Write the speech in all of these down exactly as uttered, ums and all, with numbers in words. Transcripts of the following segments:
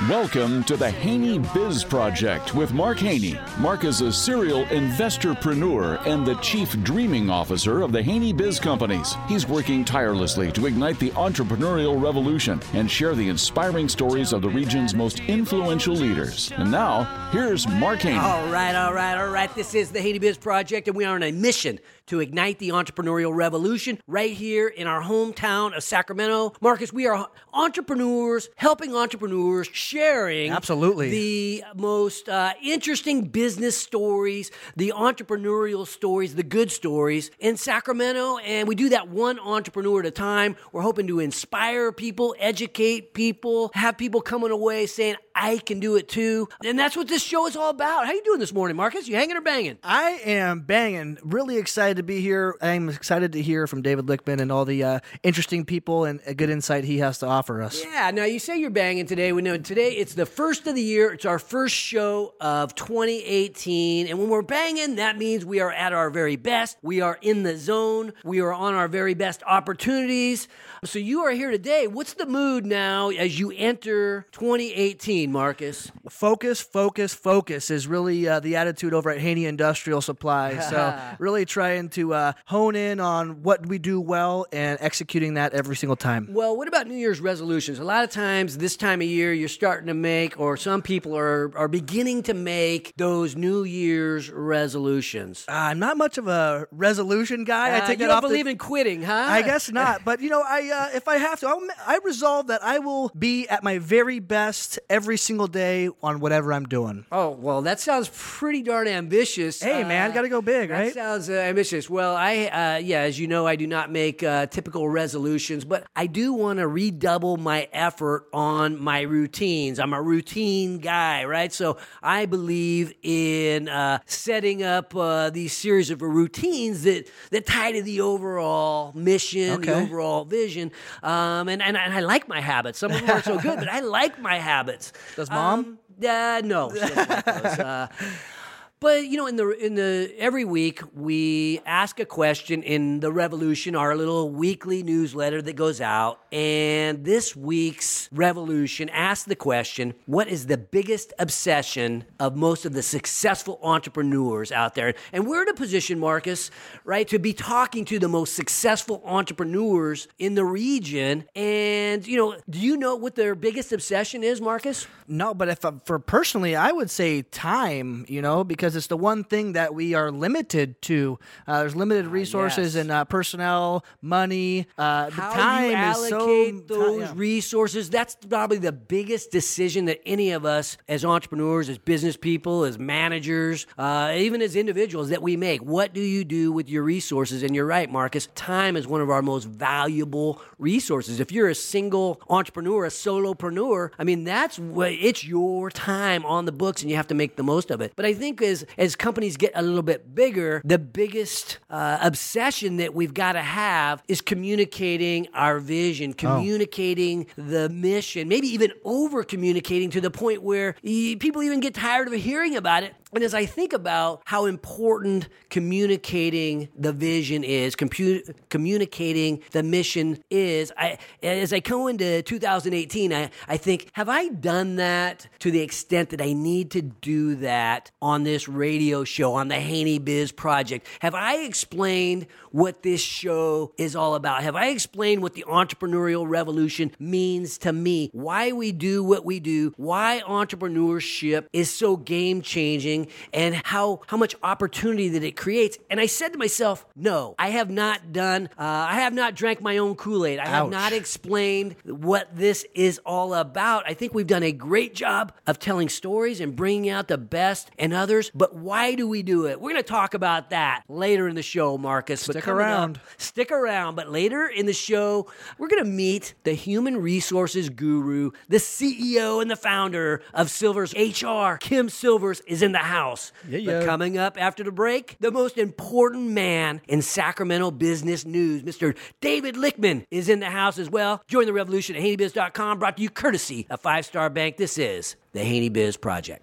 Welcome to the Haney Biz Project with Mark Haney. Mark is a serial investorpreneur and the chief dreaming officer of the Haney Biz Companies. He's working tirelessly to ignite the entrepreneurial revolution and share the inspiring stories of the region's most influential leaders. And now, here's Mark Haney. All right, all right, all right. This is the Haney Biz Project, and we are on a mission to ignite the entrepreneurial revolution right here in our hometown of Sacramento. Marcus, we are entrepreneurs, helping entrepreneurs, sharing Absolutely. the most uh, interesting business stories, the entrepreneurial stories, the good stories in Sacramento. And we do that one entrepreneur at a time. We're hoping to inspire people, educate people, have people coming away saying, I can do it too. And that's what this show is all about. How you doing this morning, Marcus? You hanging or banging? I am banging. Really excited to be here. I'm excited to hear from David Lichtman and all the uh, interesting people and a good insight he has to offer us. Yeah, now you say you're banging today. We know today it's the first of the year. It's our first show of twenty eighteen. And when we're banging, that means we are at our very best. We are in the zone. We are on our very best opportunities. So you are here today. What's the mood now as you enter twenty eighteen, Marcus? Focus, focus, focus is really uh, the attitude over at Haney Industrial Supply. So really trying to uh, hone in on what we do well and executing that every single time. Well, what about New Year's resolutions? A lot of times this time of year, you're starting to make, or some people are, are beginning to make those New Year's resolutions. Uh, I'm not much of a resolution guy. I Uh, take you that don't off believe the, in quitting, huh? I guess not. But, you know, I uh, if I have to, I'll, I resolve that I will be at my very best every single day on whatever I'm doing. Oh, well, that sounds pretty darn ambitious. Hey, man, got to go big, That right? sounds uh, ambitious. Well, I, uh, yeah, as you know, I do not make uh, typical resolutions, but I do want to redouble my effort on my routines. I'm a routine guy, right? So I believe in uh, setting up uh, these series of routines that, that tie to the overall mission, the Okay. overall vision. Um, and, and, and I like my habits. Some of them aren't so good, but I like my habits. Does Mom? Um, uh, no, she doesn't like those. Uh, But you know, in the in the every week we ask a question in the Revolution, our little weekly newsletter that goes out. And this week's Revolution asks the question: what is the biggest obsession of most of the successful entrepreneurs out there? And we're in a position, Marcus, right, to be talking to the most successful entrepreneurs in the region. And you know, do you know what their biggest obsession is, Marcus? No, but if uh, for personally, I would say time, you know, because it's the one thing that we are limited to. Uh, there's limited resources yes. and uh, personnel, money. Uh, the How time you is so allocate those yeah. resources, that's probably the biggest decision that any of us as entrepreneurs, as business people, as managers, uh, even as individuals that we make. What do you do with your resources? And you're right, Marcus, time is one of our most valuable resources. If you're a single entrepreneur, a solopreneur, I mean, that's what it's your time on the books and you have to make the most of it. But I think as, as companies get a little bit bigger, the biggest uh, obsession that we've got to have is communicating our vision, communicating oh. the mission, maybe even over communicating to the point where y- people even get tired of hearing about it. And as I think about how important communicating the vision is, compu- communicating the mission is, I, as I go into two thousand eighteen, I, I think, have I done that to the extent that I need to do that on this radio show, on the Haney Biz Project? Have I explained what this show is all about? Have I explained what the entrepreneurial revolution means to me? Why we do what we do? Why entrepreneurship is so game-changing? And how, how much opportunity that it creates. And I said to myself, no, I have not done, uh, I have not drank my own Kool-Aid. I have Ouch. not explained what this is all about. I think we've done a great job of telling stories and bringing out the best in others. But why do we do it? We're going to talk about that later in the show, Marcus. But Stick coming around. Up, stick around. But later in the show, we're going to meet the human resources guru, the C E O and the founder of Silver's H R. Kim Silvers is in the house. Yeah, But yeah. coming up after the break, the most important man in Sacramento business news, Mister David Lichtman, is in the house as well. Join the revolution at Haney Biz dot com, brought to you courtesy of Five Star Bank. This is the Haney Biz Project.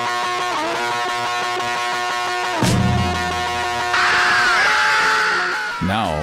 Now,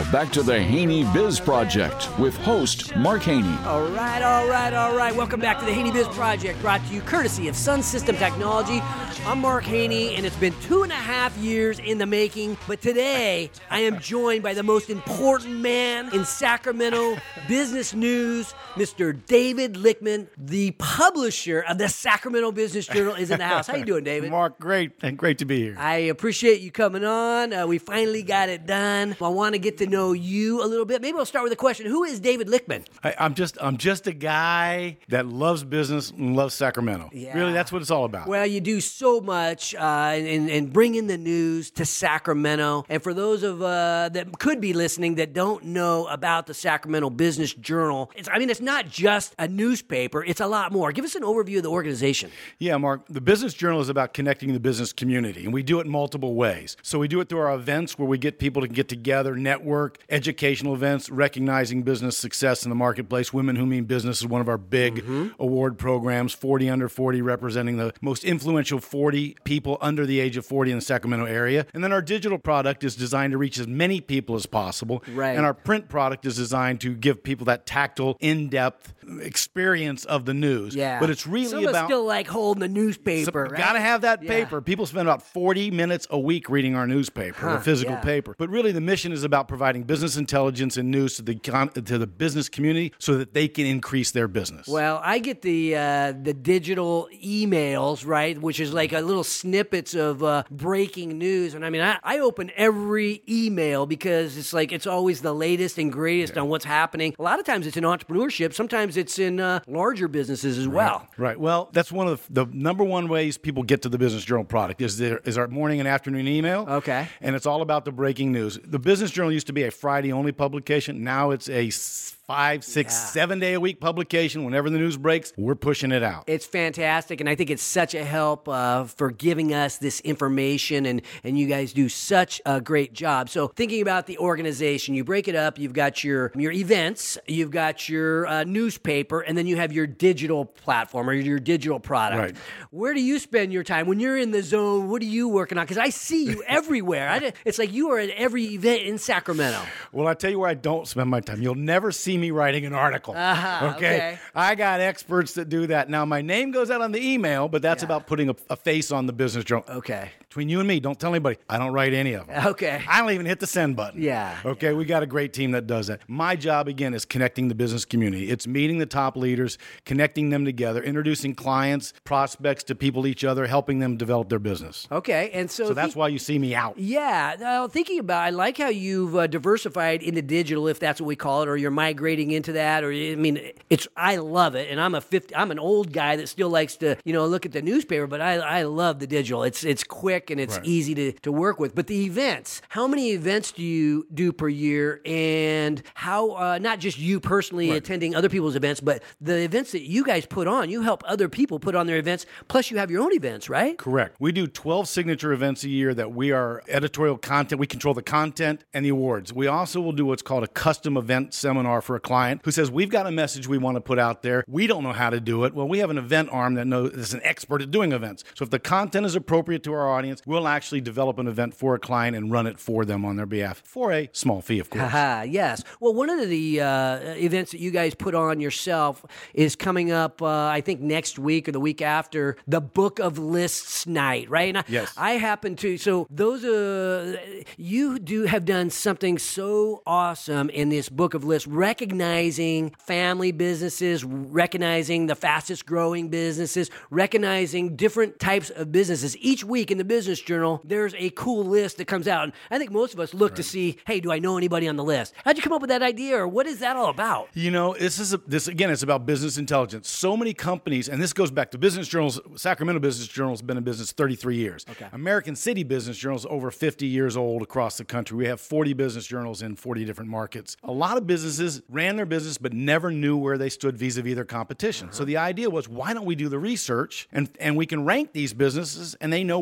Now, back to the Haney Biz Project with host Mark Haney. All right, all right, all right. Welcome back to the Haney Biz Project, brought to you courtesy of Sun System Technology. I'm Mark Haney, and it's been two and a half years in the making, but today I am joined by the most important man in Sacramento business news, Mister David Lichtman, the publisher of the Sacramento Business Journal, is in the house. How you doing, David? Mark, great, and great to be here. I appreciate you coming on. Uh, we finally got it done. I want to get to know you a little bit. Maybe I'll start with a question. Who is David Lichtman? I, I'm just, I'm just a guy that loves business and loves Sacramento. Yeah. Really, that's what it's all about. Well, you do so much uh, in, in bringing the news to Sacramento. And for those of uh, that could be listening that don't know about the Sacramento Business Journal, it's, I mean, it's not just a newspaper. It's a lot more. Give us an overview of the organization. Yeah, Mark, the Business Journal is about connecting the business community, and we do it in multiple ways. So we do it through our events where we get people to get together, network, educational events, recognizing business success in the marketplace. Women Who Mean Business is one of our big mm-hmm. award programs, forty under forty, representing the most influential forty people under the age of forty in the Sacramento area. And then our digital product is designed to reach as many people as possible. Right. And our print product is designed to give people that tactile, in-depth experience of the news. Yeah. But it's really Some about... still like holding a newspaper, so, right? Got to have that Yeah. paper. People spend about forty minutes a week reading our newspaper, Huh, the physical yeah. paper. But really, the mission is about providing business intelligence and news to the con- to the business community so that they can increase their business. Well, I get the uh, the digital emails, right, which is like a little snippets of uh, breaking news. And I mean, I, I open every email because it's like it's always the latest and greatest yeah. on what's happening. A lot of times it's in entrepreneurship. Sometimes it's in uh, larger businesses as right. well. Right. Well, that's one of the, the number one ways people get to the Business Journal product is there is our morning and afternoon email. Okay. And it's all about the breaking news. The Business Journal used to be a Friday only publication. Now it's a five, six, Yeah. seven day a week publication. Whenever the news breaks, we're pushing it out. It's fantastic, and I think it's such a help uh, for giving us this information, and, and you guys do such a great job. So thinking about the organization, you break it up, you've got your, your events, you've got your uh, newspaper, and then you have your digital platform or your digital product. Right. Where do you spend your time? When you're in the zone, what are you working on? Because I see you everywhere. I, it's like you are at every event in Sacramento. Well, I tell you where I don't spend my time. You'll never see me writing an article. Uh-huh, okay? okay. I got experts that do that. Now, my name goes out on the email, but that's Yeah. about putting a, a face on the Business Journal. Okay. Between you and me, don't tell anybody. I don't write any of them. Okay. I don't even hit the send button. Yeah. Okay, we got a great team that does that. My job, again, is connecting the business community. It's meeting the top leaders, connecting them together, introducing clients, prospects to people, each other, helping them develop their business. Okay, and so... So that's thi- why you see me out. Yeah, now thinking about, I like how you've uh, diversified into digital, if that's what we call it, or you're migrating into that. Or I mean, it's I love it, and I'm a fifty, I'm an old guy that still likes to you know look at the newspaper, but I I love the digital. It's it's quick and it's Right. easy to to work with. But the events, how many events do you do per year, and how uh, not just you personally Right. attending other people's events, but the events that you guys put on, you help other people put on their events. Plus, you have your own events, right? Correct. We do twelve signature events a year that we are editorial content. We control the content and the awards. We also will do what's called a custom event seminar for a client who says, we've got a message we want to put out there. We don't know how to do it. Well, we have an event arm that knows is an expert at doing events. So if the content is appropriate to our audience, we'll actually develop an event for a client and run it for them on their behalf for a small fee, of course. Haha, yes. Well, one of the uh, events that you guys put on yourself is coming up, uh, I think, next week or the week after, the Book of Lists night, right? And I, Yes. I happen to, so those, uh, you do have done something so awesome in this Book of Lists, recognizing family businesses, recognizing the fastest growing businesses, recognizing different types of businesses. Each week in the Business Journal, there's a cool list that comes out. And I think most of us look to see, hey, do I know anybody on the list? How'd you come up with that idea, or what is that all about? You know, this is a, this again. It's about business intelligence. So many companies, and this goes back to Business Journals. Sacramento Business Journal has been in business thirty-three years. Okay. American City Business Journal is over fifty years old across the country. We have forty business journals in forty different markets. A lot of businesses ran their business but never knew where they stood vis-a-vis their competition. Uh-huh. So the idea was, why don't we do the research and and we can rank these businesses and they know where they are.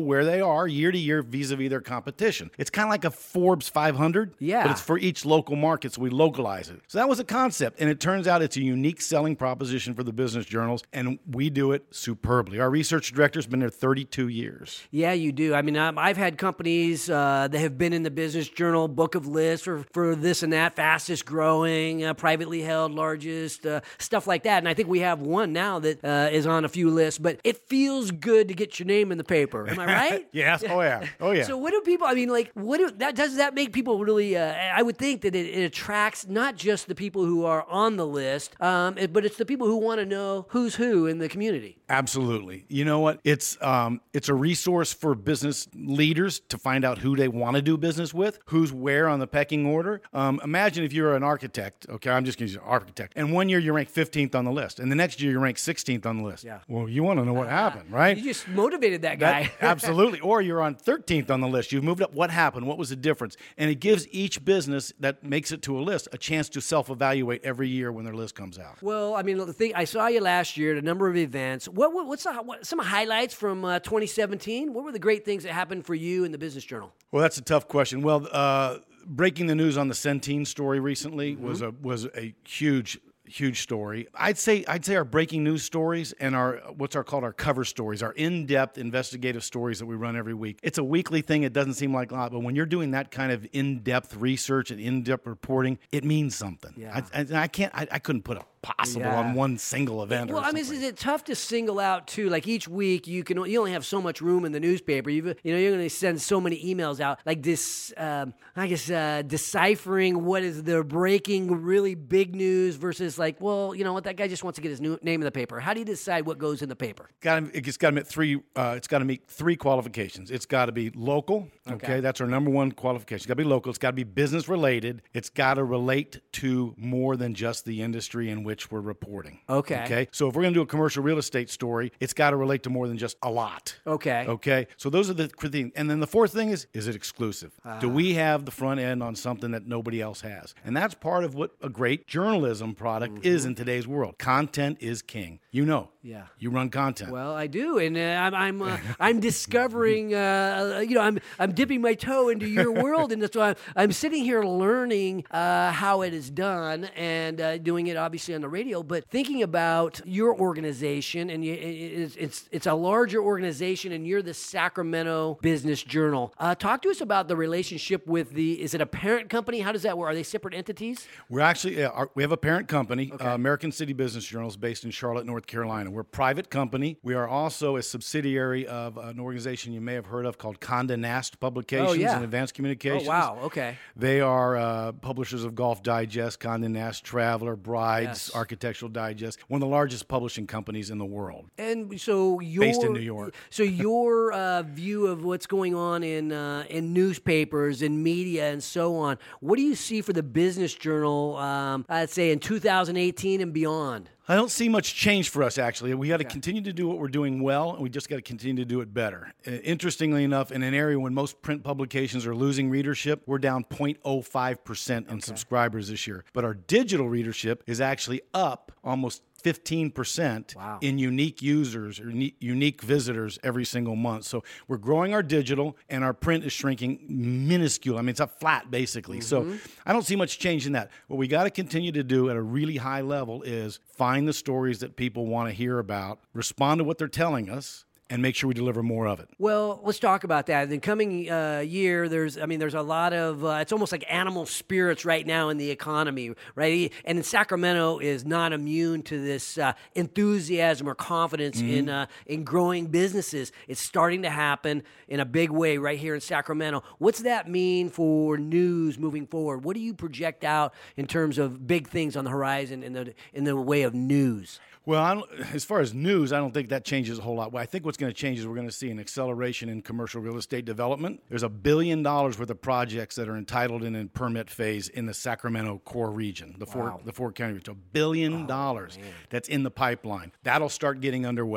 are year to year vis-a-vis their competition. It's kind of like a Forbes five hundred, Yeah. but it's for each local market, so we localize it. So that was a concept, and it turns out it's a unique selling proposition for the business journals, and we do it superbly. Our research director's been there thirty-two years. Yeah, you do. I mean, um, I've had companies uh, that have been in the Business Journal book of lists for, for this and that, fastest growing, uh, privately held, largest, uh, stuff like that. And I think we have one now that uh, is on a few lists, but it feels good to get your name in the paper. Am I right? Yes. Oh, yeah. Oh, yeah. So what do people, I mean, like, what do, that does that make people really, uh, I would think that it, it attracts not just the people who are on the list, um, it, but it's the people who want to know who's who in the community. Absolutely. You know what? It's um, it's a resource for business leaders to find out who they want to do business with, who's where on the pecking order. Um, imagine if you're an architect. Okay, I'm just going to use an architect. And one year you rank fifteenth on the list, and the next year you rank sixteenth on the list. Yeah. Well, you want to know what uh, happened, right? You just motivated that guy. That, absolutely. Or you're on thirteenth on the list. You've moved up. What happened? What was the difference? And it gives each business that makes it to a list a chance to self-evaluate every year when their list comes out. Well, I mean, the thing, I saw you last year at a number of events. What, what what's the, what, some highlights from uh, twenty seventeen? What were the great things that happened for you in the Business Journal? Well, that's a tough question. Well, uh, breaking the news on the Centene story recently mm-hmm. was a was a huge. Huge story. I'd say I'd say our breaking news stories and our what's our called our cover stories, our in-depth investigative stories that we run every week. It's a weekly thing. It doesn't seem like a lot, but when you're doing that kind of in-depth research and in-depth reporting, it means something. Yeah. I, I, I can't. I, I couldn't put a possible yeah. on one single event. Well, or I mean, is it tough to single out too? Like each week, you can you only have so much room in the newspaper. You've, you know, you're going to send so many emails out. Like this, um, I guess, uh, deciphering what is the breaking, really big news versus like, well, you know what, that guy just wants to get his new name in the paper. How do you decide what goes in the paper? Got to, it's got to meet three. Uh, it's got to meet three qualifications. It's got to be local. Okay. okay, that's our number one qualification. It's got to be local. It's got to be business related. It's got to relate to more than just the industry in which we're reporting. Okay. Okay. So if we're going to do a commercial real estate story, it's got to relate to more than just a lot. Okay. Okay. So those are the things. And then the fourth thing is, is it exclusive? Uh, do we have the front end on something that nobody else has? And that's part of what a great journalism product mm-hmm. is in today's world. Content is king. You know. Yeah. You run content. Well, I do, and uh, I'm I'm uh, I'm discovering. Uh, you know, I'm I'm dipping my toe into your world, and so I'm I'm sitting here learning uh, how it is done and uh, doing it obviously on the radio, but thinking about your organization, and you, it's it's it's a larger organization, and you're the Sacramento Business Journal. Uh, talk to us about the relationship with the. Is it a parent company? How does that work? Are they separate entities? We're actually uh, our, we have a parent company, okay. uh, American City Business Journal, is based in Charlotte, North Carolina. We're a private company. We are also a subsidiary of an organization you may have heard of called Condé Nast Publications oh, yeah. and Advanced Communications. Oh, wow. Okay. They are uh, publishers of Golf Digest, Condé Nast Traveler, Brides, yes. Architectural Digest, one of the largest publishing companies in the world. And so your based in New York. So your uh, view of what's going on in uh, in newspapers and media and so on. What do you see for the Business Journal? Um, I'd say in two thousand eighteen and beyond. I don't see much change for us, actually. We got to okay. continue to do what we're doing well, and we just got to continue to do it better. Uh, interestingly enough, in an area when most print publications are losing readership, we're down zero point zero five percent in okay. subscribers this year. But our digital readership is actually up almost fifteen percent wow. in unique users or ne- unique visitors every single month. So we're growing our digital, and our print is shrinking minuscule. I mean, it's a flat, basically. Mm-hmm. So I don't see much change in that. What we got to continue to do at a really high level is find the stories that people want to hear about, respond to what they're telling us, and make sure we deliver more of it. Well, let's talk about that. In the coming uh, year, there's, I mean, there's a lot of, uh, it's almost like animal spirits right now in the economy, right? And in Sacramento is not immune to this uh, enthusiasm or confidence mm-hmm. in uh, in growing businesses. It's starting to happen in a big way right here in Sacramento. What's that mean for news moving forward? What do you project out in terms of big things on the horizon in the in the way of news? Well, I don't, as far as news, I don't think that changes a whole lot. Well, I think what's going to change is we're going to see an acceleration in commercial real estate development. There's a billion dollars worth of projects that are entitled and in permit phase in the Sacramento core region, the four wow. the four county region. A billion oh, dollars man. that's in the pipeline. That'll start getting underway.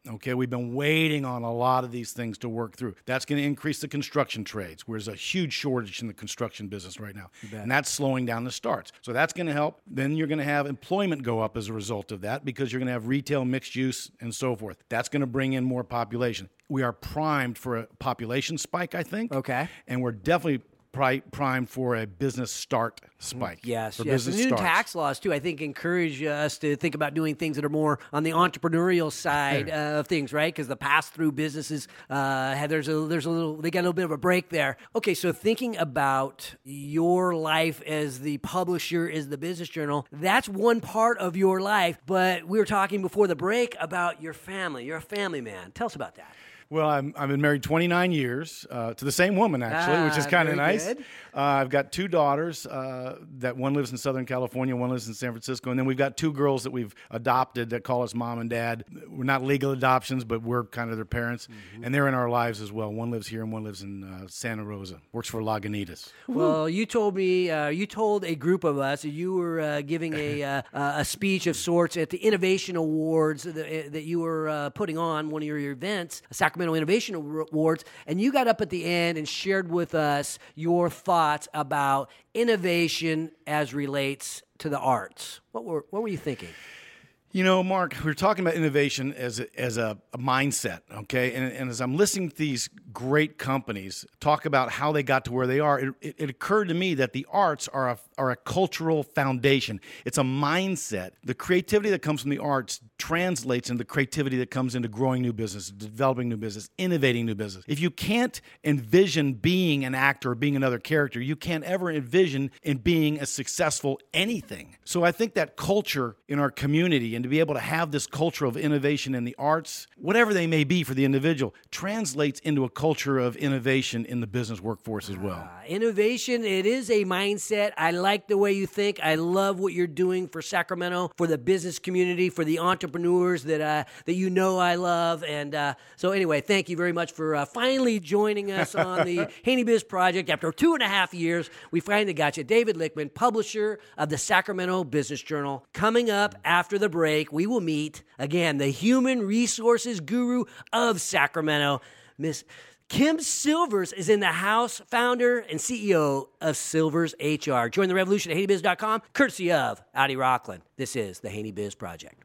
Okay, we've been waiting on a lot of these things to work through. That's going to increase the construction trades, where there's a huge shortage in the construction business right now. And that's slowing down the starts. So that's going to help. Then you're going to have employment go up as a result of that, because you're going to have retail, mixed use, and so forth. That's going to bring in more population. We are primed for a population spike, I think. Okay. And we're definitely pri- primed for a business start spike. Yes, for yes. business The new starts. tax laws, too, I think encourage us to think about doing things that are more on the entrepreneurial side uh, of things, right? Because the pass-through businesses, uh, have, there's a there's a little they got a little bit of a break there. Okay, so thinking about your life as the publisher, as the Business Journal, that's one part of your life. But we were talking before the break about your family. You're a family man. Tell us about that. Well, I'm, I've been married twenty-nine years uh, to the same woman, actually, Ah, which is kind of very nice. good. Uh, I've got two daughters. Uh, that one lives in Southern California, one lives in San Francisco, and then we've got two girls that we've adopted that call us mom and dad. We're not legal adoptions, but we're kind of their parents, mm-hmm. and they're in our lives as well. One lives here, and one lives in uh, Santa Rosa. Works for Lagunitas. Well, you told me, uh, you told a group of us, you were uh, giving a uh, a speech of sorts at the Innovation Awards that, that you were uh, putting on one of your events, Sacramento Innovation Awards, and you got up at the end and shared with us your thoughts about innovation as relates to the arts. What were what were you thinking? You know, Mark, we're talking about innovation as a, as a, a mindset, okay? And, and as I'm listening to these great companies talk about how they got to where they are, it, it, it occurred to me that the arts are a, are a cultural foundation. It's a mindset. The creativity that comes from the arts translates into the creativity that comes into growing new business, developing new business, innovating new business. If you can't envision being an actor or being another character, you can't ever envision in being a successful anything. So I think that culture in our community, and to be able to have this culture of innovation in the arts, whatever they may be for the individual, translates into a culture of innovation in the business workforce as well. Uh, innovation, it is a mindset. I like the way you think. I love what you're doing for Sacramento, for the business community, for the entrepreneurs that uh, that you know I love. And uh, so anyway, thank you very much for uh, finally joining us on the Haney Biz Project. After two and a half years, we finally got you. David Lichtman, publisher of the Sacramento Business Journal. Coming up after the break, we will meet, again, the human resources guru of Sacramento, Miss Kim Silvers is in the house, founder and C E O of Silvers H R. Join the revolution at Haney Biz dot com, courtesy of Audi Rockland. This is the Haney Biz Project.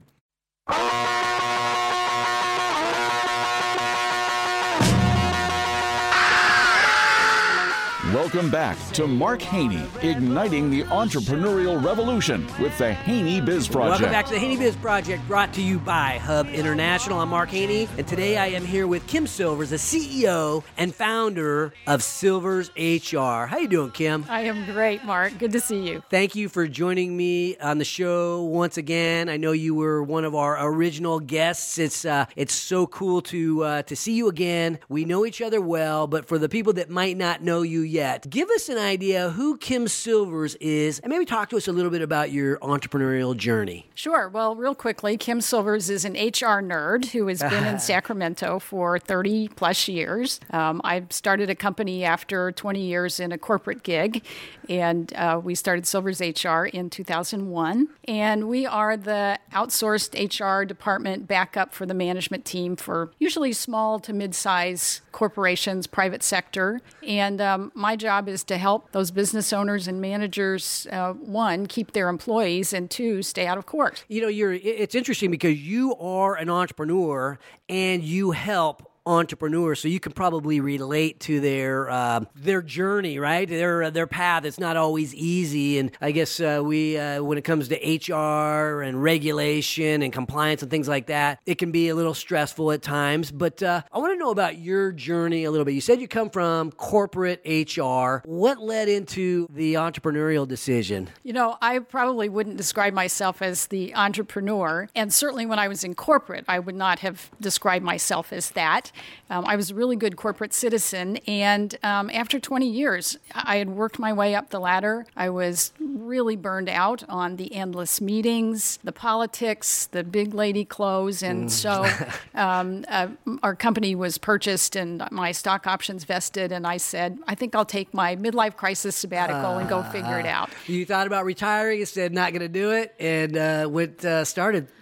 Welcome back to Mark Haney, igniting the entrepreneurial revolution with the Haney Biz Project. Welcome back to the Haney Biz Project, brought to you by Hub International. I'm Mark Haney, and today I am here with Kim Silvers, the C E O and founder of Silvers H R. How you doing, Kim? I am great, Mark. Good to see you. Thank you for joining me on the show once again. I know you were one of our original guests. It's uh, it's so cool to uh, to see you again. We know each other well, but for the people that might not know you yet, give us an idea who Kim Silvers is, and maybe talk to us a little bit about your entrepreneurial journey. Sure. Well, real quickly, Kim Silvers is an H R nerd who has been in Sacramento for thirty plus years. Um, I started a company after twenty years in a corporate gig, and uh, we started Silvers H R in two thousand one. And we are the outsourced H R department backup for the management team for usually small to mid-size corporations, private sector. And um, my job is to help those business owners and managers, uh, one, keep their employees, and two, stay out of court. You know, you're. It's interesting because you are an entrepreneur and you help entrepreneurs, so you can probably relate to their uh, their journey, right? Their their path. It's not always easy, and I guess uh, we uh, when it comes to H R and regulation and compliance and things like that, it can be a little stressful at times. But uh, I want to know about your journey a little bit. You said you come from corporate H R. What led into the entrepreneurial decision? You know, I probably wouldn't describe myself as the entrepreneur, and certainly when I was in corporate, I would not have described myself as that. Um, I was a really good corporate citizen, and um, after twenty years, I had worked my way up the ladder. I was really burned out on the endless meetings, the politics, the big lady clothes, and mm. so um, uh, our company was purchased and my stock options vested, and I said, I think I'll take my midlife crisis sabbatical uh, and go figure it out. You thought about retiring, instead not going to do it, and uh, went uh, started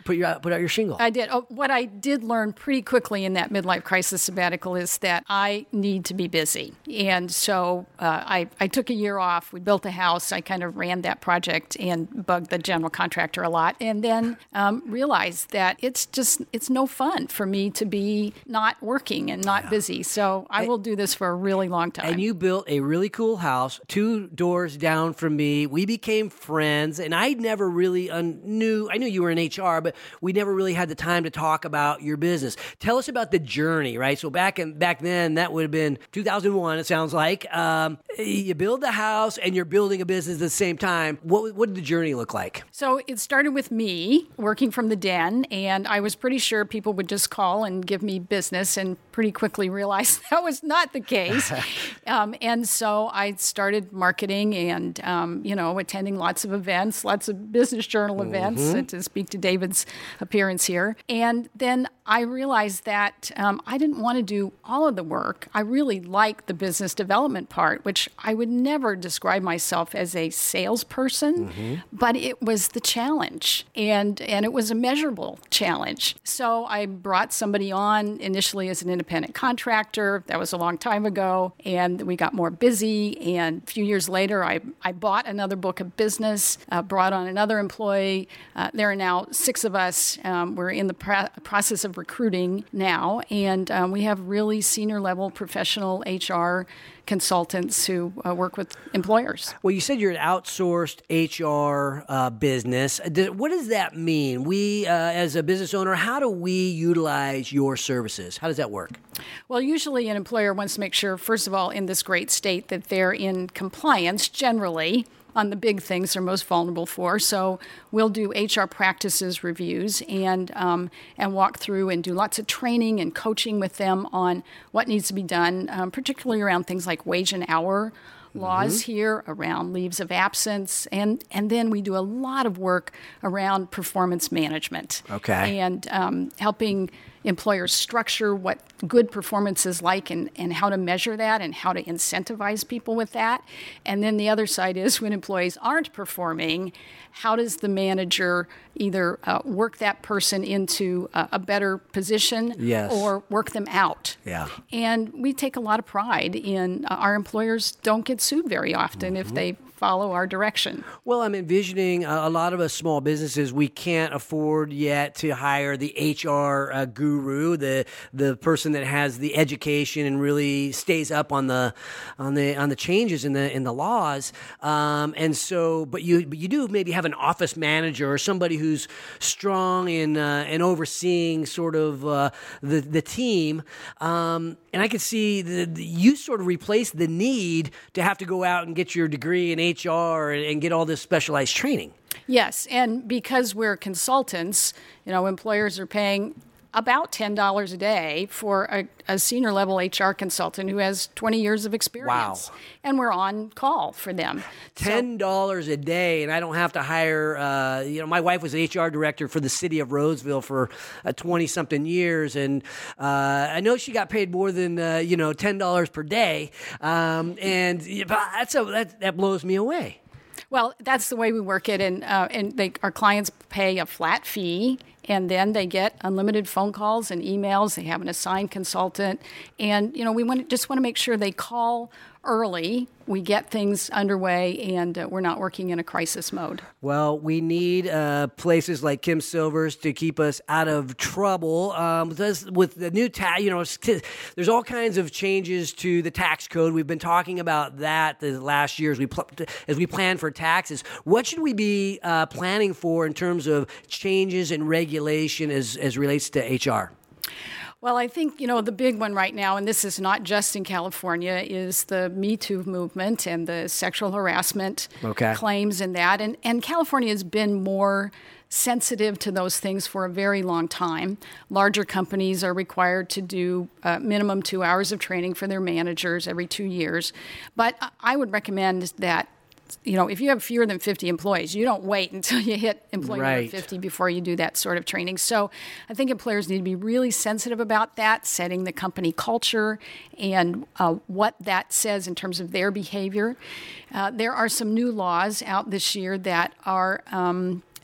put your put out your shingle. I did. Oh, what I did learn pretty quickly in that midlife crisis sabbatical is that I need to be busy. And so uh, I, I took a year off. We built a house. I kind of ran that project and bugged the general contractor a lot. And then um, realized that it's just, it's no fun for me to be not working and not yeah. busy. So I will do this for a really long time. And you built a really cool house, two doors down from me. We became friends, and I never really un- knew, I knew you were in H R, but we never really had the time to talk about your business. Tell us about the journey, right? So back in, back then, that would have been two thousand one, it sounds like. Um, you build the house and you're building a business at the same time. What, what did the journey look like? So it started with me working from the den, and I was pretty sure people would just call and give me business, and pretty quickly realized that was not the case. um, and so I started marketing and, um, you know, attending lots of events, lots of business journal mm-hmm. events, uh, to speak to David's appearance here. And then I realized that um, I didn't want to do all of the work. I really liked the business development part, which I would never describe myself as a salesperson, mm-hmm. but it was the challenge, and, and it was a measurable challenge. So I brought somebody on initially as an independent contractor. That was a long time ago, and we got more busy, and a few years later, I, I bought another book of business, uh, brought on another employee. Uh, there are now six of us. Um, we're in the pro- process of recruiting now, and um, we have really senior level professional H R consultants who uh, work with employers. Well, you said you're an outsourced H R uh, business. What does that mean? We, uh, as a business owner, how do we utilize your services? How does that work? Well, usually an employer wants to make sure, first of all, in this great state, that they're in compliance generally on the big things they're most vulnerable for. So we'll do H R practices reviews and um, and walk through and do lots of training and coaching with them on what needs to be done, um, particularly around things like wage and hour laws mm-hmm. here, around leaves of absence, and and then we do a lot of work around performance management. Okay. And um, helping employers structure what good performance is like, and, and how to measure that and how to incentivize people with that. And then the other side is when employees aren't performing, how does the manager either uh, work that person into a, a better position yes. or work them out? Yeah. And we take a lot of pride in uh, our employers don't get sued very often mm-hmm. if they follow our direction. Well, I'm envisioning uh, a lot of us small businesses, we can't afford yet to hire the H R uh, guru, the the person that has the education and really stays up on the on the on the changes in the in the laws. Um, and so, but you but you do maybe have an office manager or somebody who's strong in uh, in overseeing sort of uh, the the team. Um, and I could see the, the, you sort of replace the need to have to go out and get your degree in H R and, and get all this specialized training. Yes, and because we're consultants, you know, employers are paying about ten dollars a day for a, a senior level H R consultant who has twenty years of experience. Wow. And we're on call for them. ten dollars so, a day, and I don't have to hire, uh, you know, my wife was an H R director for the city of Roseville for uh, twenty-something years, and uh, I know she got paid more than, uh, you know, ten dollars per day, um, and that's a, that, that blows me away. Well, that's the way we work it, and uh, and they, our clients pay a flat fee, and then they get unlimited phone calls and emails. They have an assigned consultant, and you know we want just want to make sure they call early. We get things underway, and uh, we're not working in a crisis mode. Well, we need uh, places like Kim Silvers to keep us out of trouble. Um, this, with the new tax, you know, there's all kinds of changes to the tax code. We've been talking about that the last year as we pl- as we plan for taxes. What should we be uh, planning for in terms of changes in regulation as as relates to H R? Well, I think, you know, the big one right now, and this is not just in California, is the Me Too movement and the sexual harassment okay. claims and that. And, and California has been more sensitive to those things for a very long time. Larger companies are required to do uh, minimum two hours of training for their managers every two years. But I would recommend that, you know, if you have fewer than fifty employees, you don't wait until you hit employee right. number fifty before you do that sort of training. So I think employers need to be really sensitive about that, setting the company culture and uh, what that says in terms of their behavior. Uh, there are some new laws out this year that are um,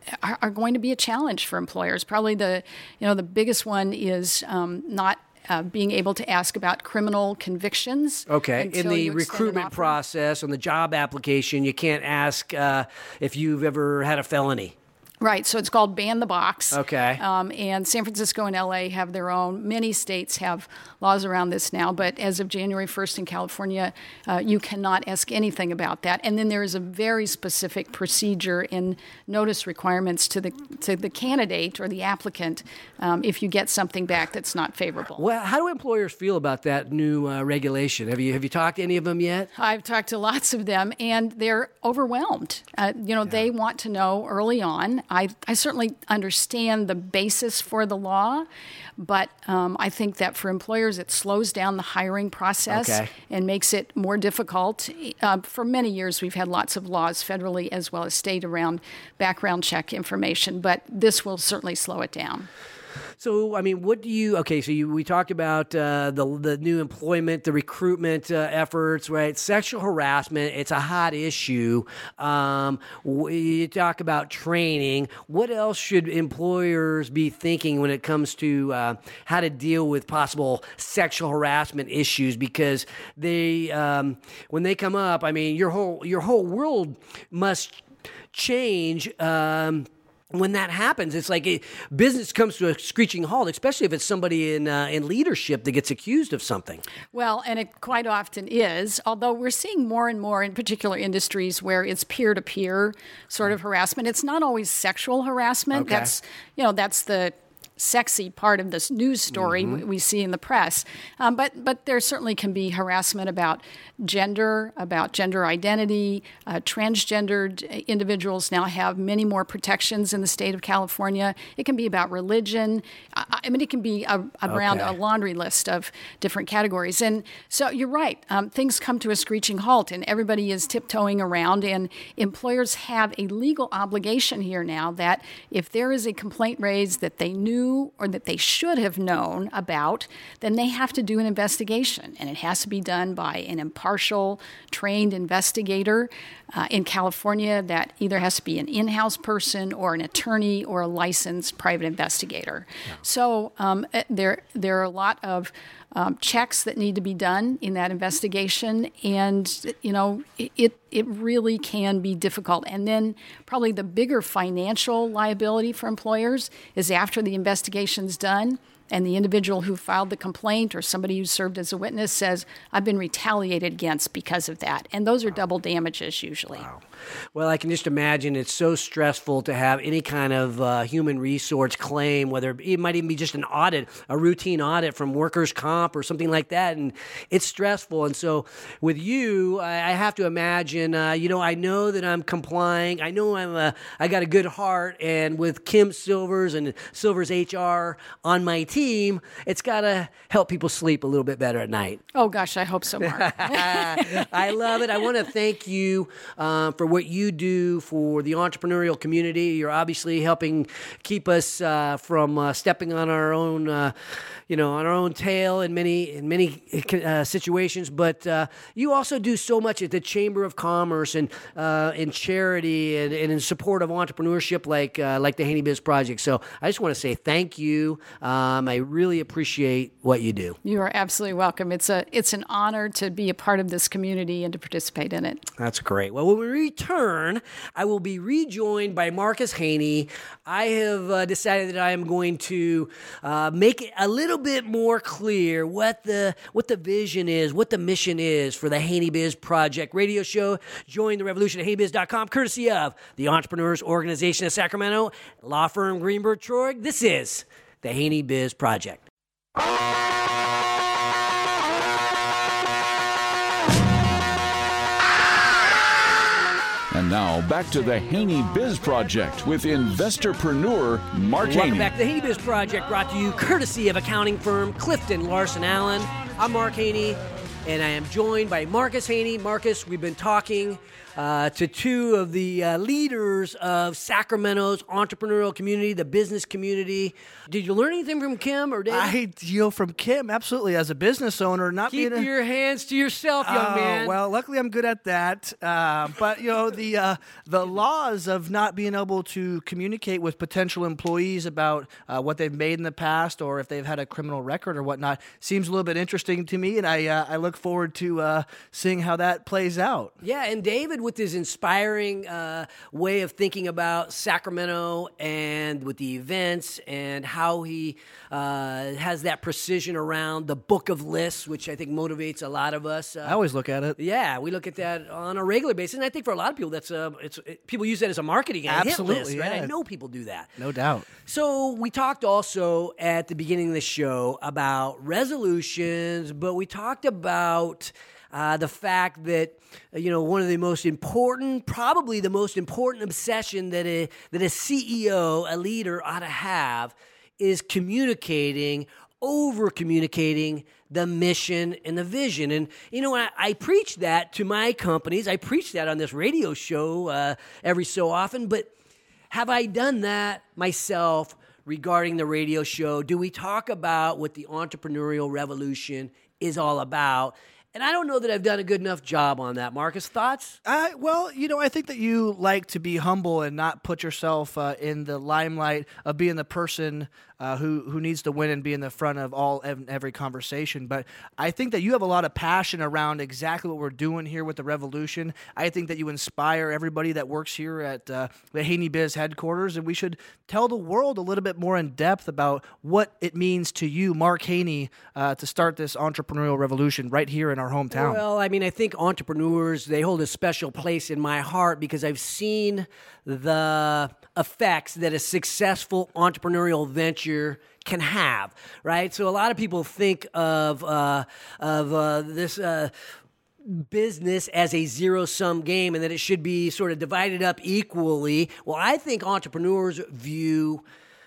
are, are going to be a challenge for employers. Probably the, you know, the biggest one is um, not Uh, being able to ask about criminal convictions. Okay. In the you extend an recruitment offer. process, on the job application, you can't ask uh, if you've ever had a felony. Right, so it's called Ban the Box. Okay. Um, and San Francisco and L A have their own. Many states have laws around this now, but as of January first in California, uh, you cannot ask anything about that. And then there is a very specific procedure in notice requirements to the to the candidate or the applicant um, if you get something back that's not favorable. Well, how do employers feel about that new uh, regulation? Have you have you talked to any of them yet? I've talked to lots of them, and they're overwhelmed. Uh, you know, yeah. They want to know early on. I, I certainly understand the basis for the law, but um, I think that for employers it slows down the hiring process okay. and makes it more difficult. Uh, for many years we've had lots of laws federally as well as state around background check information, but this will certainly slow it down. So, I mean, what do you, okay, so you, we talked about uh, the the new employment, the recruitment uh, efforts, right? Sexual harassment, it's a hot issue. Um, you talk about training. What else should employers be thinking when it comes to uh, how to deal with possible sexual harassment issues? Because they, um, when they come up, I mean, your whole your whole world must change. Um, When that happens, it's like a, business comes to a screeching halt, especially if it's somebody in uh, in leadership that gets accused of something. Well, and it quite often is, although we're seeing more and more in particular industries where it's peer-to-peer sort of harassment. It's not always sexual harassment. Okay. That's, you know, that's the sexy part of this news story mm-hmm. we see in the press. Um, but but there certainly can be harassment about gender, about gender identity. Uh, transgendered individuals now have many more protections in the state of California. It can be about religion. I, I mean, it can be a, around okay. a laundry list of different categories. And so you're right. Um, things come to a screeching halt, and everybody is tiptoeing around. And employers have a legal obligation here now that if there is a complaint raised that they knew or that they should have known about, then they have to do an investigation. And it has to be done by an impartial, trained investigator. Uh, in California, that either has to be an in-house person or an attorney or a licensed private investigator. Yeah. So um, there, there are a lot of um, checks that need to be done in that investigation, and you know it it really can be difficult. And then probably the bigger financial liability for employers is after the investigation's done, and the individual who filed the complaint or somebody who served as a witness says, I've been retaliated against because of that. And those are wow. double damages usually. Wow. Well, I can just imagine it's so stressful to have any kind of uh, human resource claim, whether it might even be just an audit, a routine audit from workers' comp or something like that. And it's stressful. And so with you, I, I have to imagine, uh, you know, I know that I'm complying. I know I'm a, I got a good heart. And with Kim Silvers and Silvers H R on my team, it's got to help people sleep a little bit better at night. Oh, gosh, I hope so, Mark. I love it. I want to thank you uh, for what you do for the entrepreneurial community. You're obviously helping keep us uh, from uh, stepping on our own, uh, you know, on our own tail in many in many uh, situations. But uh, you also do so much at the Chamber of Commerce and uh, in charity and, and in support of entrepreneurship, like uh, like the Haney Biz Project. So I just want to say thank you. Um, I really appreciate what you do. You are absolutely welcome. It's a it's an honor to be a part of this community and to participate in it. That's great. Well, when we return, I will be rejoined by Marcus Haney. I have uh, decided that I am going to uh, make it a little bit more clear what the what the vision is, what the mission is for the Haney Biz Project radio show. Join the revolution at haney biz dot com, courtesy of the Entrepreneurs Organization of Sacramento, law firm Greenberg Traurig. This is the Haney Biz Project. And now, back to the Haney Biz Project with investorpreneur Mark Haney. Welcome back to the Haney Biz Project, brought to you courtesy of accounting firm Clifton Larson Allen. I'm Mark Haney, and I am joined by Marcus Haney. Marcus, we've been talking uh, to two of the uh, leaders of Sacramento's entrepreneurial community, the business community. Did you learn anything from Kim or David? I, you know, from Kim, absolutely. As a business owner, not Keep being a, your hands to yourself, young Oh, man. well, luckily I'm good at that. Uh, but you know, the uh, the laws of not being able to communicate with potential employees about uh, what they've made in the past, or if they've had a criminal record or whatnot, seems a little bit interesting to me, and I uh, I look forward to uh, seeing how that plays out. Yeah, and David, with his inspiring uh, way of thinking about Sacramento and with the events and how he uh, has that precision around the book of lists, which I think motivates a lot of us. Uh, I always look at it. Yeah, we look at that on a regular basis, and I think for a lot of people, that's uh, it's it, people use that as a marketing and a hit Absolutely, list, right? yeah. I know people do that. No doubt. So we talked also at the beginning of the show about resolutions, but we talked about uh, the fact that uh, you know one of the most important, probably the most important obsession that a that a C E O, a leader, ought to have is communicating, over communicating the mission and the vision. And, you know, I, I preach that to my companies. I preach that on this radio show uh, every so often. But have I done that myself regarding the radio show? Do we talk about what the entrepreneurial revolution is all about? And I don't know that I've done a good enough job on that. Marcus, thoughts? Uh, well, you know, I think that you like to be humble and not put yourself uh, in the limelight of being the person uh, who who needs to win and be in the front of all every conversation. But I think that you have a lot of passion around exactly what we're doing here with the revolution. I think that you inspire everybody that works here at uh, the Haney Biz headquarters, and we should tell the world a little bit more in depth about what it means to you, Mark Haney, uh, to start this entrepreneurial revolution right here in our hometown. Well, I mean, I think entrepreneurs, they hold a special place in my heart because I've seen the effects that a successful entrepreneurial venture can have, right? So a lot of people think of uh, of uh, this uh, business as a zero-sum game and that it should be sort of divided up equally. Well, I think entrepreneurs view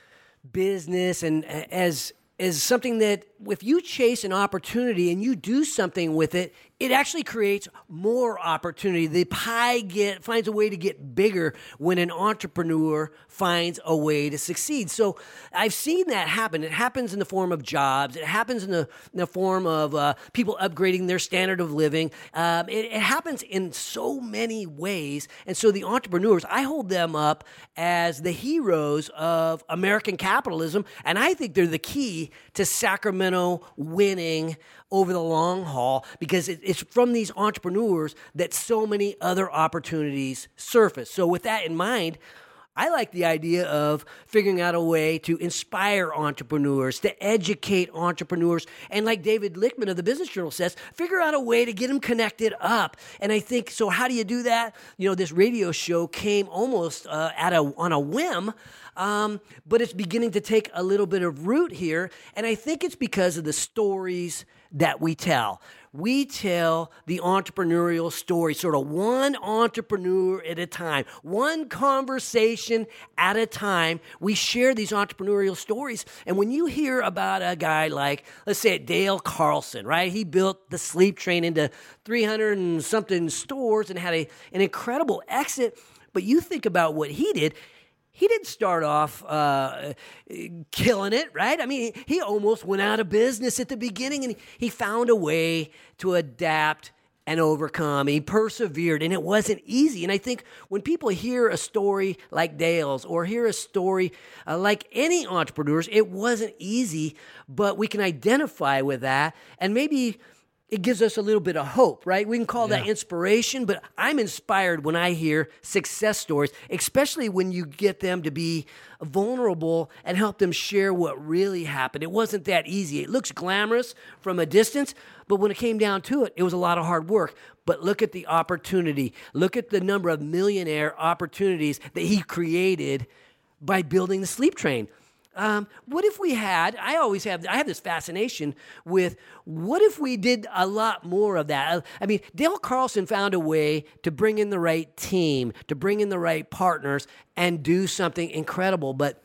business and as is something that if you chase an opportunity and you do something with it, it actually creates more opportunity. The pie get finds a way to get bigger when an entrepreneur finds a way to succeed. So I've seen that happen. It happens in the form of jobs. It happens in the, in the form of uh, people upgrading their standard of living. Um, it, it happens in so many ways. And so the entrepreneurs, I hold them up as the heroes of American capitalism, and I think they're the key to Sacramento winning over the long haul because it, it's from these entrepreneurs that so many other opportunities surface. So with that in mind, I like the idea of figuring out a way to inspire entrepreneurs, to educate entrepreneurs, and like David Lichtman of the Business Journal says, figure out a way to get them connected up. And I think, so how do you do that? You know, this radio show came almost uh, at a on a whim, um, but it's beginning to take a little bit of root here, and I think it's because of the stories that we tell. We tell the entrepreneurial story, sort of one entrepreneur at a time, one conversation at a time. We share these entrepreneurial stories. And when you hear about a guy like, let's say, Dale Carlson, right? He built the Sleep Train into three hundred and something stores and had a, an incredible exit. But you think about what he did. He didn't start off uh, killing it, right? I mean, he almost went out of business at the beginning, and he found a way to adapt and overcome. He persevered, and it wasn't easy. And I think when people hear a story like Dale's or hear a story uh, like any entrepreneurs, it wasn't easy, but we can identify with that, and maybe it gives us a little bit of hope, right? We can call yeah. that inspiration, but I'm inspired when I hear success stories, especially when you get them to be vulnerable and help them share what really happened. It wasn't that easy. It looks glamorous from a distance, but when it came down to it, it was a lot of hard work. But look at the opportunity. Look at the number of millionaire opportunities that he created by building the Sleep Train. Um, what if we had, I always have, I have this fascination with what if we did a lot more of that? I mean, Dale Carlson found a way to bring in the right team, to bring in the right partners and do something incredible. But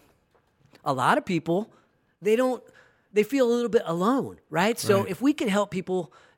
a lot of people, they don't, they feel a little bit alone, right? So Right. if we could help people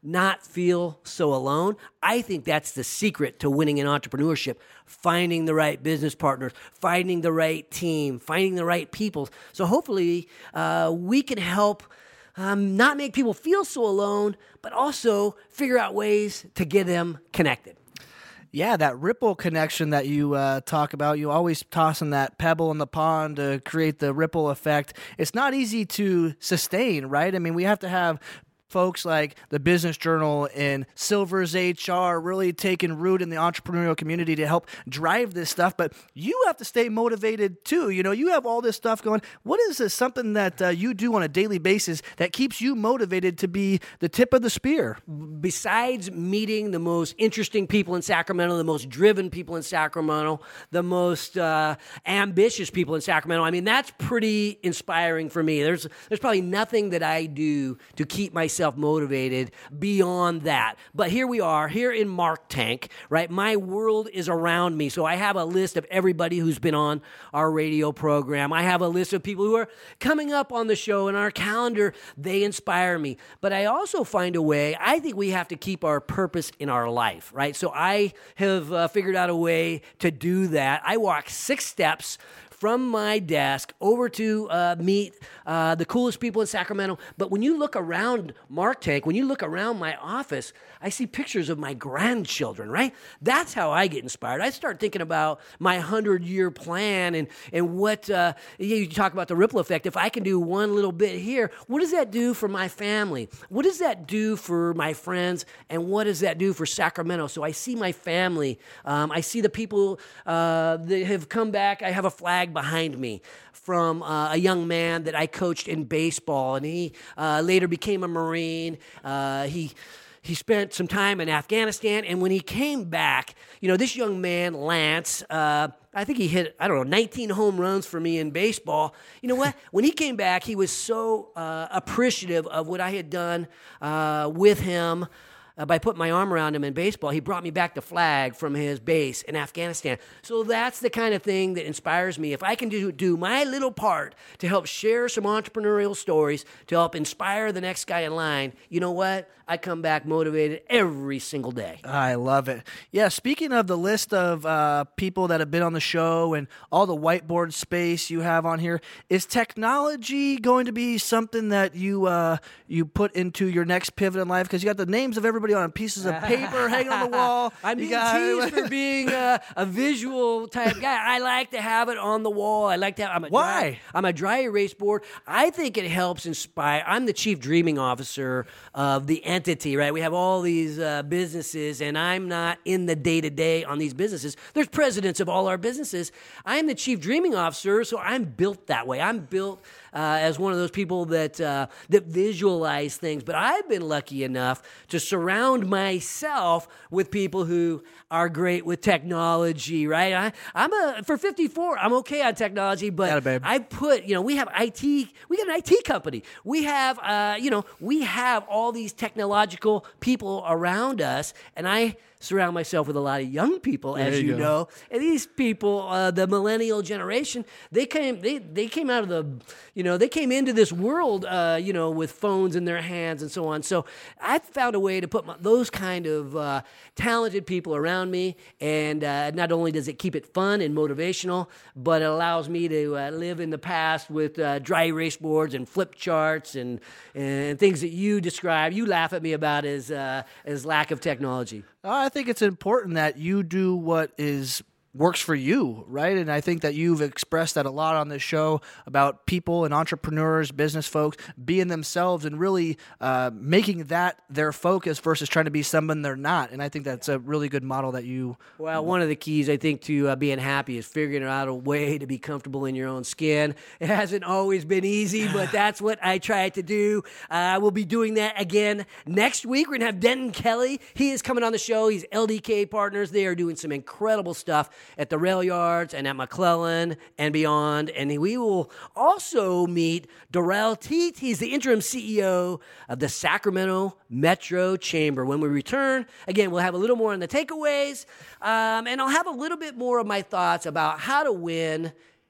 not feel so alone. I think that's the secret to winning in entrepreneurship, finding the right business partners, finding the right team, finding the right people. So hopefully uh, we can help um, not make people feel so alone, but also figure out ways to get them connected. Yeah, that ripple connection that you uh, talk about, you always tossing that pebble in the pond to create the ripple effect. It's not easy to sustain, right? I mean, we have to have folks like the Business Journal and Silver's H R really taking root in the entrepreneurial community to help drive this stuff. But you have to stay motivated too. You know, you have all this stuff going. What is this, something that uh, you do on a daily basis that keeps you motivated to be the tip of the spear? Besides meeting the most interesting people in Sacramento, the most driven people in Sacramento, the most uh, ambitious people in Sacramento, I mean, that's pretty inspiring for me. There's, there's probably nothing that I do to keep myself motivated beyond that. But here we are, here in Mark Tank, right? My world is around me. So I have a list of everybody who's been on our radio program. I have a list of people who are coming up on the show in our calendar. They inspire me. But I also find a way, I think we have to keep our purpose in our life, right? So I have uh, figured out a way to do that. I walk six steps from my desk over to uh, meet uh, the coolest people in Sacramento. But when you look around Mark Tank, when you look around my office, I see pictures of my grandchildren, right? That's how I get inspired. I start thinking about my hundred-year plan and, and what, uh, you talk about the ripple effect. If I can do one little bit here, what does that do for my family? What does that do for my friends? And what does that do for Sacramento? So I see my family. Um, I see the people uh, that have come back. I have a flag behind me from uh, a young man that I coached in baseball, and he uh, later became a Marine. Uh, he he spent some time in Afghanistan, and when he came back, you know, this young man, Lance, uh, I think he hit, I don't know, nineteen home runs for me in baseball. You know what? When he came back, he was so uh, appreciative of what I had done uh, with him. Uh, by putting my arm around him in baseball, he brought me back the flag from his base in Afghanistan. So that's the kind of thing that inspires me. If I can do, do my little part to help share some entrepreneurial stories, to help inspire the next guy in line, you know what? I come back motivated every single day. I love it. Yeah, speaking of the list of uh, people that have been on the show and all the whiteboard space you have on here, is technology going to be something that you uh, you put into your next pivot in life? Because you got the names of everybody on pieces of paper hanging on the wall. I'm being got... teased for being a, a visual type guy. I like to have it on the wall. I like to have, I'm a Why? Dry, I'm a dry erase board. I think it helps inspire. I'm the chief dreaming officer of the entity, right? We have all these uh, businesses, and I'm not in the day-to-day on these businesses. There's presidents of all our businesses. I am the chief dreaming officer, so I'm built that way. I'm built uh, as one of those people that uh, that visualize things. But I've been lucky enough to surround myself with people who are great with technology, right? I, I'm a for fifty-four. I'm okay on technology, but Got it, I put, you know, we have I T. We got an I T company. We have, uh, you know, we have all these technological people around us, and I surround myself with a lot of young people, as There you you go. know. And these people, uh, the millennial generation, they came, they they came out of the, you know, they came into this world, uh, you know, with phones in their hands and so on. So I found a way to put my, those kind of uh, talented people around me, and uh, not only does it keep it fun and motivational, but it allows me to uh, live in the past with uh, dry erase boards and flip charts and and things that you describe, you laugh at me about as uh, as lack of technology. I think it's important that you do what is works for you, right? And I think that you've expressed that a lot on this show about people and entrepreneurs, business folks being themselves and really uh, making that their focus versus trying to be someone they're not. And I think that's a really good model that you... Well, one of the keys, I think, to uh, being happy is figuring out a way to be comfortable in your own skin. It hasn't always been easy, but that's what I try to do. Uh, we'll be doing that again next week. We're going to have Denton Kelly. He is coming on the show. He's L D K Partners. They are doing some incredible stuff at the rail yards and at McClellan and beyond. And we will also meet Darrell Teet. He's the interim C E O of the Sacramento Metro Chamber. When we return, again, we'll have a little more on the takeaways, um, and I'll have a little bit more of my thoughts about how to win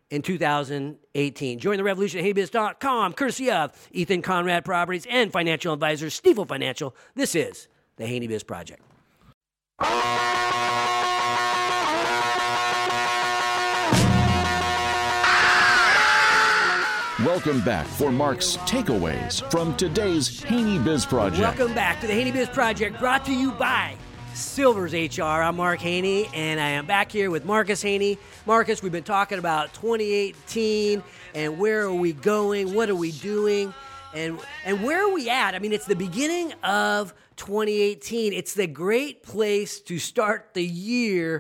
in two thousand eighteen. Join the revolution at Haney Biz dot com, courtesy of Ethan Conrad Properties and financial advisors, Stifel Financial. This is the Haney Biz Project. Welcome back for Mark's takeaways from today's Haney Biz Project. Welcome back to the Haney Biz Project, brought to you by Silvers H R. I'm Mark Haney, and I am back here with Marcus Haney. Marcus, we've been talking about twenty eighteen and where are we going, what are we doing, and and where are we at? I mean, it's the beginning of twenty eighteen. It's the great place to start the year,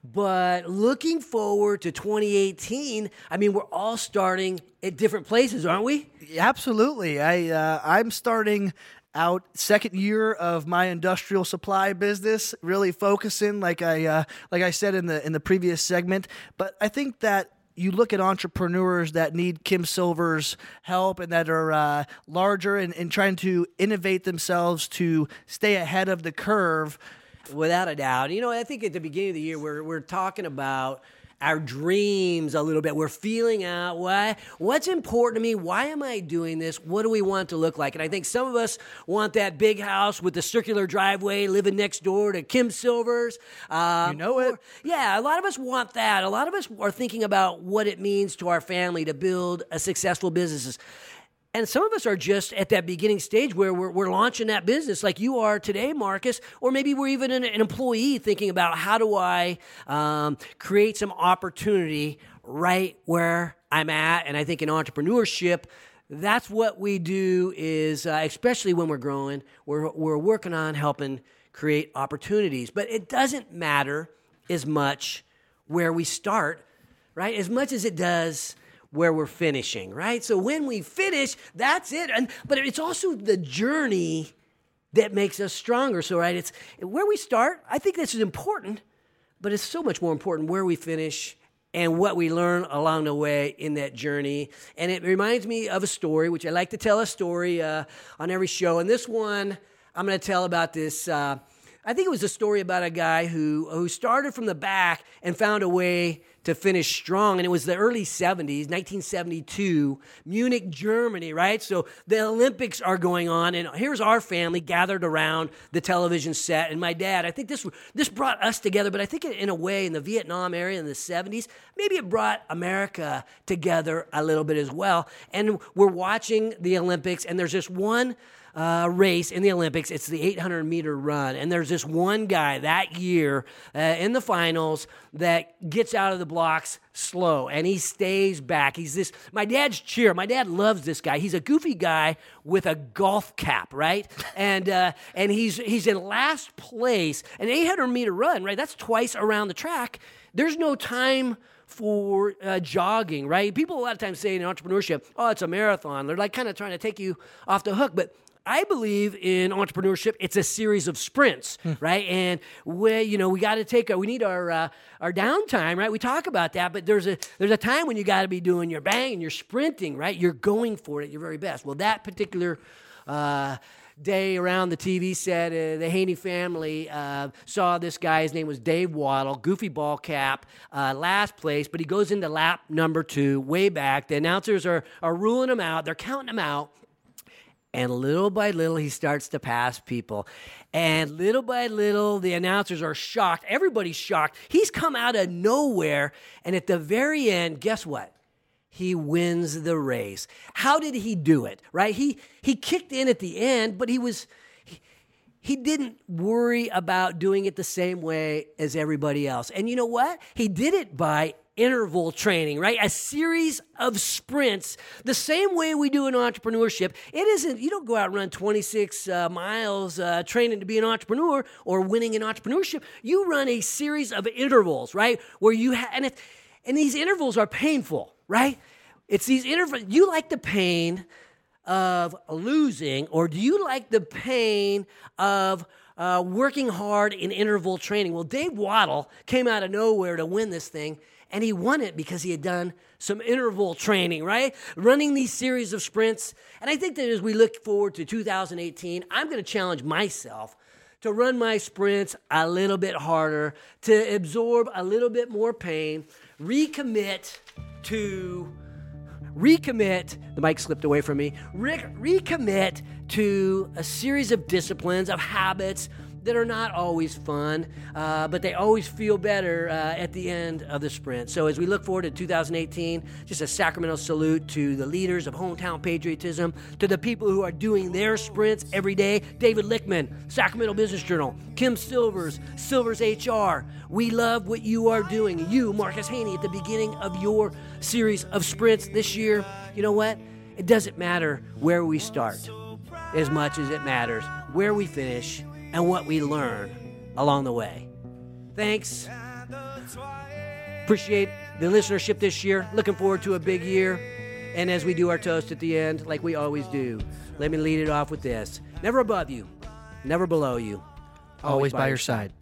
but looking forward to twenty eighteen, I mean, we're all starting at different places, aren't we? Absolutely. I uh, I'm starting out second year of my industrial supply business, really focusing, like I uh, like I said in the in the previous segment. But I think that you look at entrepreneurs that need Kim Silver's help and that are uh, larger and, and trying to innovate themselves to stay ahead of the curve. Without a doubt. You know, I think at the beginning of the year, we're we're talking about our dreams a little bit. We're feeling out why, what's important to me? Why am I doing this? What do we want to look like? And I think some of us want that big house with the circular driveway, living next door to Kim Silver's. Um, you know it. Or, yeah, a lot of us want that. A lot of us are thinking about what it means to our family to build a successful business. And some of us are just at that beginning stage where we're, we're launching that business like you are today, Marcus, or maybe we're even an, an employee thinking about how do I um, create some opportunity right where I'm at. And I think in entrepreneurship, that's what we do is, uh, especially when we're growing, we're, we're working on helping create opportunities. But it doesn't matter as much where we start, right, as much as it does where we're finishing, right? So when we finish, that's it. And but it's also the journey that makes us stronger. So, right, it's where we start. I think this is important, but it's so much more important where we finish and what we learn along the way in that journey. And it reminds me of a story, which I like to tell a story uh, on every show. And this one, I'm going to tell about this. Uh, I think it was a story about a guy who who started from the back and found a way to finish strong. And it was the early seventies, nineteen seventy-two, Munich, Germany, right? So the Olympics are going on, and here's our family gathered around the television set. And my dad, I think this this brought us together, but I think in a way in the Vietnam area in the seventies, maybe it brought America together a little bit as well. And we're watching the Olympics, and there's this one Uh, race in the Olympics. It's the eight hundred meter run. And there's this one guy that year uh, in the finals that gets out of the blocks slow, and he stays back. He's this, my dad's cheer. My dad loves this guy. He's a goofy guy with a golf cap, right? And uh, and he's he's in last place. An eight hundred meter run, right? That's twice around the track. There's no time for uh, jogging, right? People a lot of times say in entrepreneurship, oh, it's a marathon. They're like kind of trying to take you off the hook, but I believe in entrepreneurship. It's a series of sprints, hmm. right? And we, you know, we got to take our, we need our uh, our downtime, right? We talk about that, but there's a there's a time when you got to be doing your bang and you're sprinting, right? You're going for it at your very best. Well, that particular uh, day around the T V set, uh, the Haney family uh, saw this guy. His name was Dave Waddle, goofy ball cap, uh, last place, but he goes into lap number two, way back. The announcers are are ruling him out. They're counting him out. And little by little, he starts to pass people. And little by little, the announcers are shocked. Everybody's shocked. He's come out of nowhere. And at the very end, guess what? He wins the race. How did he do it, right? He he kicked in at the end, but he was he, he didn't worry about doing it the same way as everybody else. And you know what? He did it by interval training, right? A series of sprints, the same way we do in entrepreneurship. It isn't, you don't go out and run twenty-six uh, miles uh, training to be an entrepreneur or winning in entrepreneurship. You run a series of intervals, right? Where you have, and, if, and these intervals are painful, right? It's these intervals. You like the pain of losing, or do you like the pain of uh, working hard in interval training? Well, Dave Waddle came out of nowhere to win this thing. And he won it because he had done some interval training, right? Running these series of sprints. And I think that as we look forward to two thousand eighteen, I'm going to challenge myself to run my sprints a little bit harder, to absorb a little bit more pain, recommit to recommit, the mic slipped away from me, re- recommit to a series of disciplines, of habits that are not always fun, uh, but they always feel better uh, at the end of the sprint. So as we look forward to two thousand eighteen, just a Sacramento salute to the leaders of hometown patriotism, to the people who are doing their sprints every day. David Lichtman, Sacramento Business Journal, Kim Silvers, Silvers H R. We love what you are doing. You, Marcus Haney, at the beginning of your series of sprints this year, you know what? It doesn't matter where we start as much as it matters where we finish and what we learn along the way. Thanks. Appreciate the listenership this year. Looking forward to a big year. And as we do our toast at the end, like we always do, let me lead it off with this. Never above you, never below you. Always, always by, by your side. side.